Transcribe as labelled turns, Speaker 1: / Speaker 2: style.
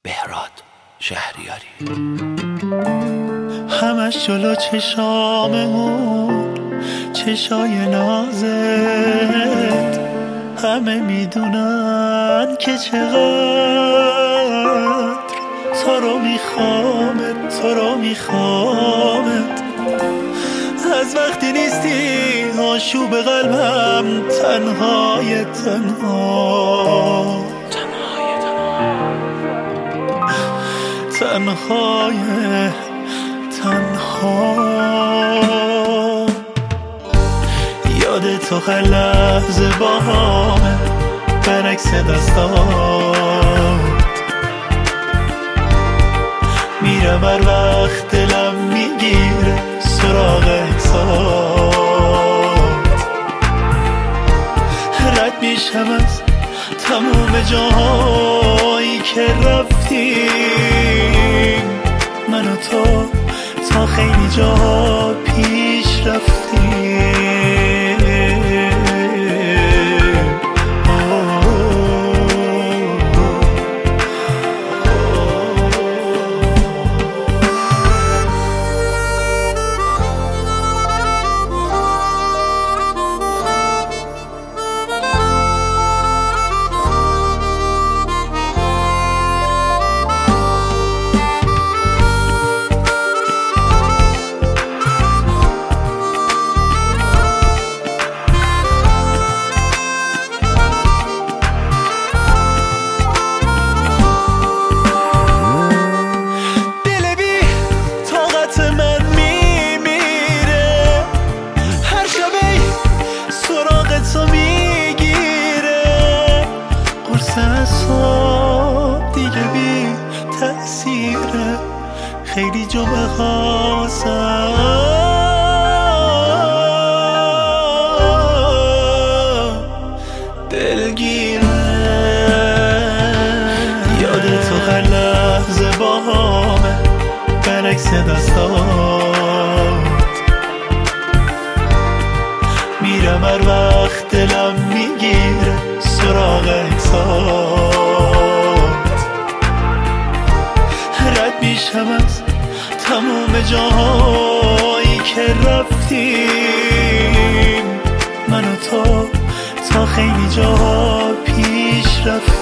Speaker 1: بهراد شهریاری.
Speaker 2: همش جلو چشاممون چشای نازت، همه میدونن که چقدر تو رو میخوامت، تو رو میخوامت. از وقتی نیستی آشوب قلبم تنهای تنها یاد تو هر لحظه با همه برعکس دستات میرم، هر وقت دلم میگیره سراغ عکسات. رد میشم از تموم جاهایی که رفتیم، من و تو تا خیلی جا پیش رفتیم. صبح دیگه بی تأثیره، خیلی جمعه خواستم دلگیره. یاد تو هر لحظه با همه برعکس دستات میرم، هر وقت دلم میگیره سراغ عکسات. رد میشم از تموم جاهایی که رفتیم، من و تو تا خیلی جا پیش رفتیم.